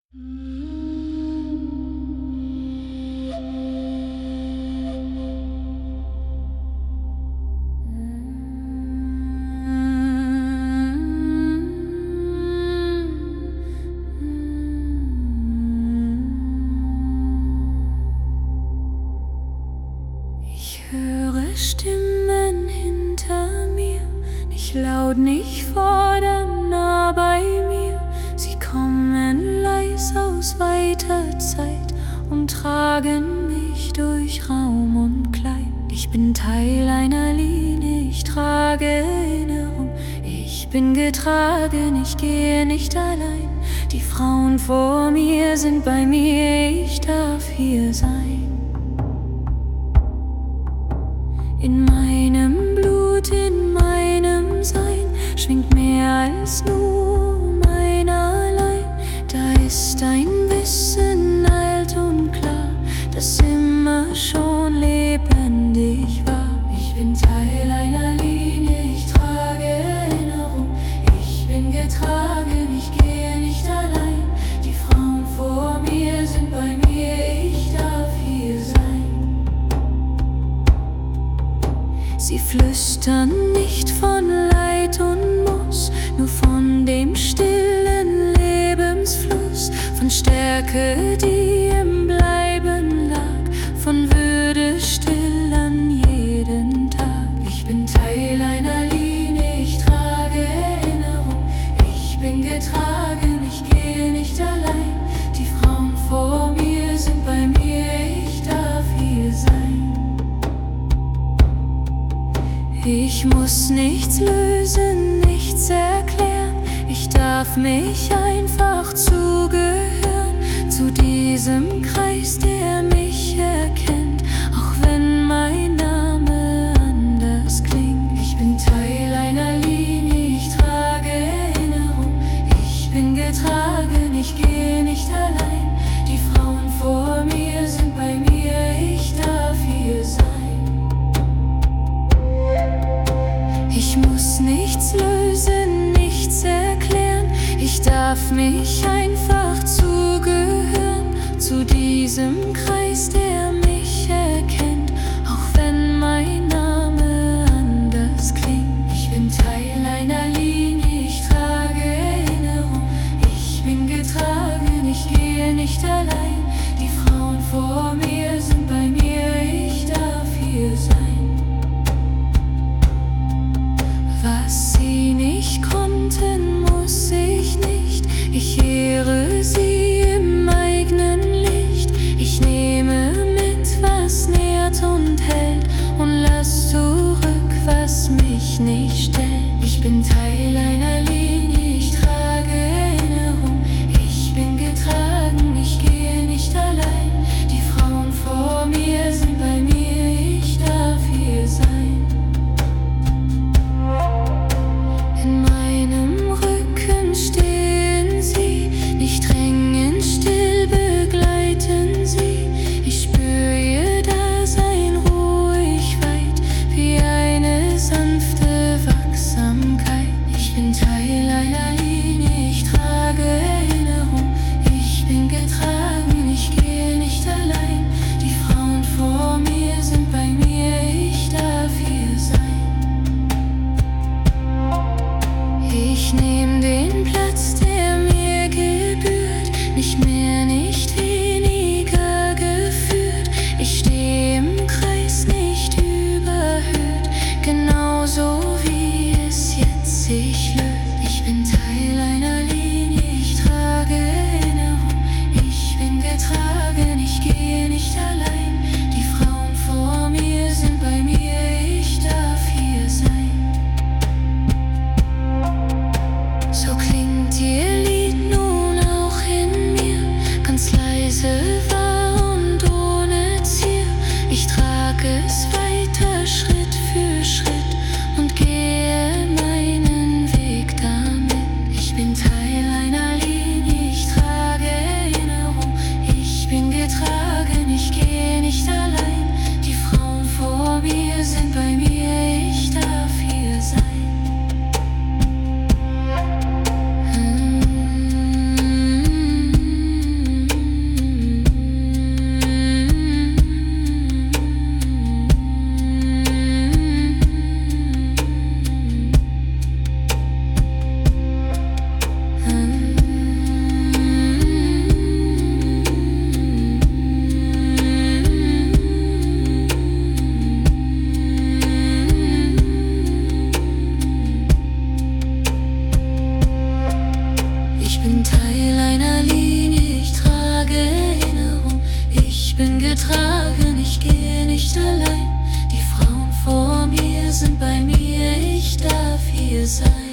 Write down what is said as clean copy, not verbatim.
Ich höre Stimmen hinter mir, nicht laut, nicht fordernd, nah bei mir. Sie kommen leis aus weiter Zeit und tragen mich durch Raum und Kleid. Ich bin Teil einer Linie, ich trage Erinnerung. Ich bin getragen, ich gehe nicht allein. Die Frauen vor mir sind bei mir, ich darf hier sein. In meinem Blut, in meinem Sein schwingt mehr als nur mein Allein. Da ist ein Wissen alt und klar, das immer schon lebendig war. Ich bin Teil einer Linie, ich trage Erinnerung. Ich bin getragen, ich gehe nicht allein. Die Frauen vor mir sind bei mir, ich darf hier sein. Sie flüstern nicht von Leid und Muss, nur von dem stillen Lebensfluss, von Stärke, die im Bleiben lag, von Würde still an jeden Tag. Ich bin Teil einer Linie, ich trage Erinnerung. Ich bin getragen, ich gehe nicht allein. Die Frauen vor mir sind bei mir, ich darf hier sein. Ich muss nichts lösen, nichts erklären. Ich darf mich einfach zugehören zu diesem Kreis, der mich erkennt, auch wenn mein Name anders klingt. Ich bin Teil einer Linie, ich trage Erinnerung. Ich bin getragen, ich gehe nicht allein. Die Frauen vor mir sind bei mir, ich darf hier sein. Ich muss nichts lösen, nichts erklären. Ich darf mich einfach zugehören zu dir. bin getragen, ich gehe nicht allein. Die Frauen vor mir sind bei mir, ich darf hier sein.